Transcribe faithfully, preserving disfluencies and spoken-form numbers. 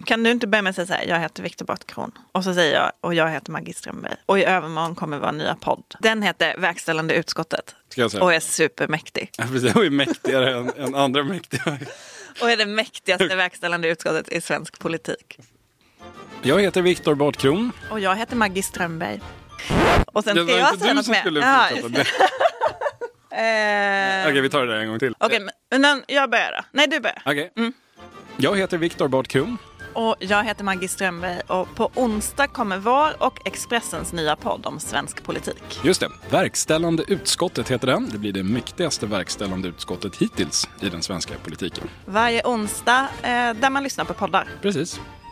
Kan du inte börja med att säga så här, jag heter Viktor Bartkron. Och så säger jag, och jag heter Maggie Strömberg. Och i övermorgon kommer vår nya podd. Den heter Verkställande utskottet. Ska jag säga? Och är supermäktig. Ja, precis. Och är mäktigare än, än andra mäktiga. Och är det mäktigaste verkställande utskottet i svensk politik. Jag heter Viktor Bartkron. Och jag heter Maggie Strömberg. Och sen Det ska var jag inte säga du något som mer. skulle Ja, fortsätta just det. Eh, Okej, vi tar det där en gång till. Okej, men men jag börjar då. Nej, du börjar. Okej. Mm. Jag heter Viktor Bartkron. Och jag heter Maggie Strömberg. Och på onsdag kommer vår och Expressens nya podd om svensk politik. Just det. Verkställande utskottet heter den. Det blir det mäktigaste verkställande utskottet hittills i den svenska politiken. Varje onsdag eh, där man lyssnar på poddar. Precis.